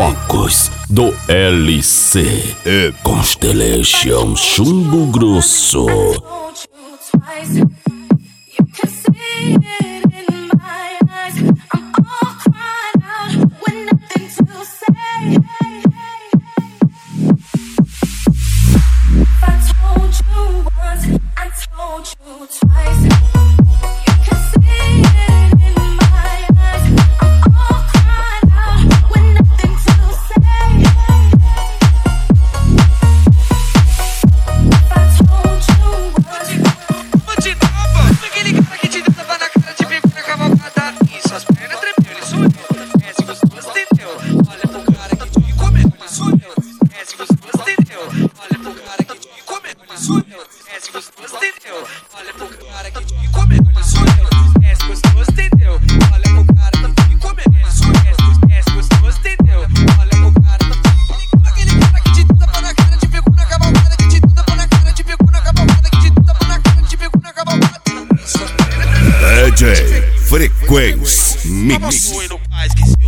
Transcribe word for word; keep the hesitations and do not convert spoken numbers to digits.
Focos do L C e Constellation Chumbo Grosso. Olha pro cara que te come, esquece gostoso, entendeu? Olha pro cara que te come, esquece gostoso, entendeu? Olha pro cara aquele cara que te tapa na cara, te pegou na cavalgada, que te tapa na cara, te pegou na cavalgada, que te tapa na cara, te pegou na cavalgada. D J Frequência Mix.